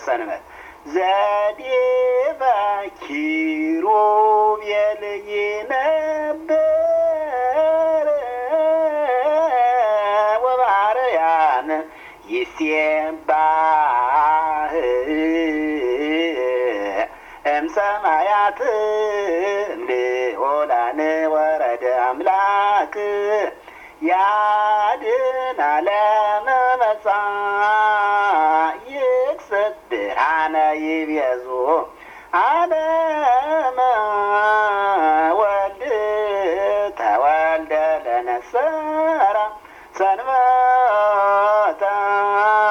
ሰንበት ዘዴበ ኪሩቤል ይነብር ወባርያም ይሴባህ እምሰማያት ልዑላን ወረደ አምላክ ያድኅና ለመመጻ ይክስት ብርሃነ ይቤዙ ዓለመ ወልድ ተወልደ ለነሰራ ሰንበተ